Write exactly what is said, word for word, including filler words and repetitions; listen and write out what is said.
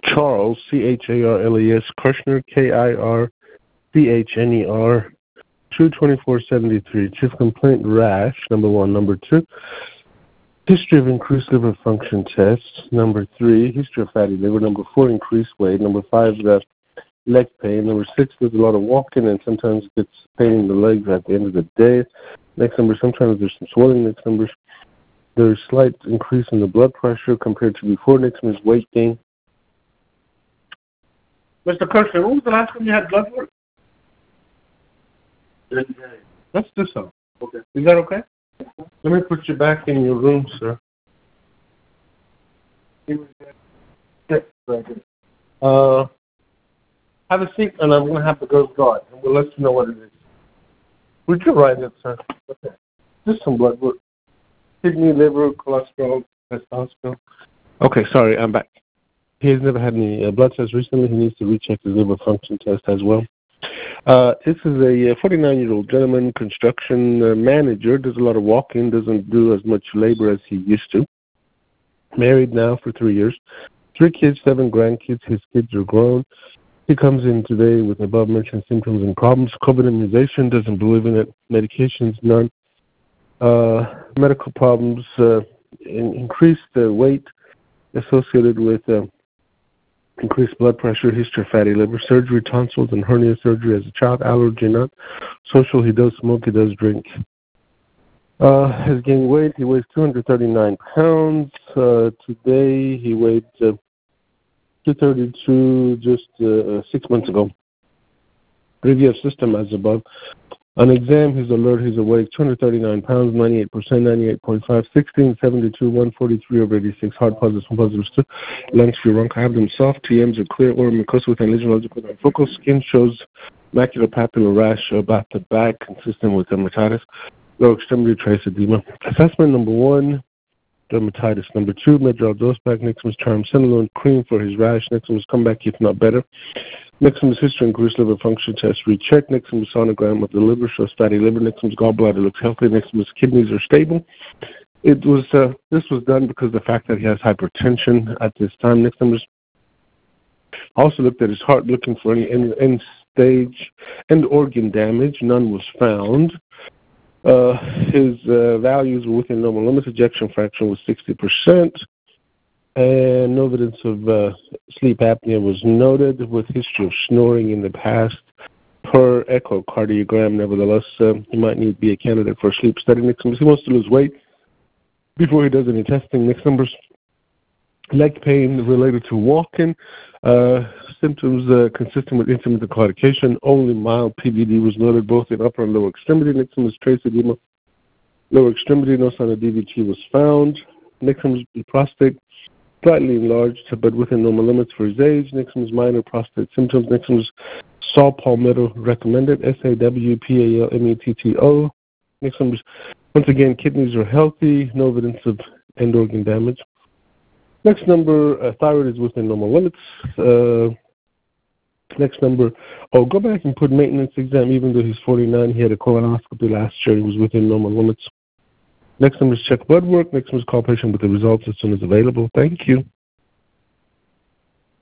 Charles, C H A R L E S, Kirshner, K I R C H N E R, two twenty-four seventy-three. Chief complaint, rash, number one. Number two, history of increased liver function test. Number three, history of fatty liver. Number four, increased weight. Number five, the leg pain. Number six, there's a lot of walking and sometimes gets pain in the legs at the end of the day. Next number, sometimes there's some swelling. Next number, there's slight increase in the blood pressure compared to before. Next number is weight gain. Mister Kirshner, when was the last time you had blood work? Let's do so. Okay. Is that okay? Let me put you back in your room, sir. Uh, have a seat, and I'm going to have the girls guard, and we'll let you know what it is. Would you write it, sir? Okay. Just some blood work. Kidney, liver, cholesterol, testosterone. Okay, sorry, I'm back. He has never had any uh, blood tests recently. He needs to recheck his liver function test as well. Uh, this is a forty-nine-year-old gentleman, construction uh, manager, does a lot of walking, doesn't do as much labor as he used to. Married now for three years. Three kids, seven grandkids. His kids are grown. He comes in today with above-mentioned symptoms and problems. COVID immunization, doesn't believe in it. Medications, none. Uh, medical problems, uh, in, increased uh, weight associated with uh, increased blood pressure, history of fatty liver, surgery, tonsils, and hernia surgery as a child, allergy, not social. He does smoke, he does drink. Uh, has gained weight. He weighs two hundred thirty-nine pounds. Uh, today he weighed uh, two thirty-two just uh, six months ago. Review of system as above. On exam, he's alert, he's awake, two hundred thirty-nine pounds, ninety-eight percent, ninety-eight point five, sixteen seventy-two, one forty-three over eighty-six, heart positive, one positive, two, lungs free, bronchi, abdomen soft, T Ms are clear, oral mucosa with lesion, logical, focal, skin shows macular papular rash about the back, consistent with dermatitis, lower extremity trace edema. Assessment number one, dermatitis. Number two, Medrol dose back, next was triamcinolone cream for his rash, next was come back if not better. Next one is history and increased liver function test recheck. Next one is sonogram of the liver, shows fatty liver. Next one is gallbladder, looks healthy. Next one is kidneys are stable. It was uh, this was done because of the fact that he has hypertension at this time. Next one is also looked at his heart, looking for any end, end stage end organ damage. None was found. Uh, his uh, values were within normal limits. Ejection fraction was sixty percent. And no evidence of uh, sleep apnea was noted, with history of snoring in the past. Per echocardiogram, nevertheless, uh, he might need to be a candidate for a sleep study. Next numbers, he wants to lose weight before he does any testing. Next numbers, leg pain related to walking, uh, symptoms uh, consistent with intermittent claudication. Only mild P V D was noted both in upper and lower extremity. Next numbers, trace edema, lower extremity. No sign of D V T was found. Next numbers, prostate. Slightly enlarged, but within normal limits for his age. Next one is minor prostate symptoms. Next one is saw palmetto recommended, S A W P A L M E T T O. Next one is, once again, kidneys are healthy, no evidence of end organ damage. Next number, uh, thyroid is within normal limits. Uh, next number, oh, go back and put maintenance exam. Even though he's forty-nine, he had a colonoscopy last year. He was within normal limits. Next number is check blood work. Next one is call patient with the results as soon as available. Thank you.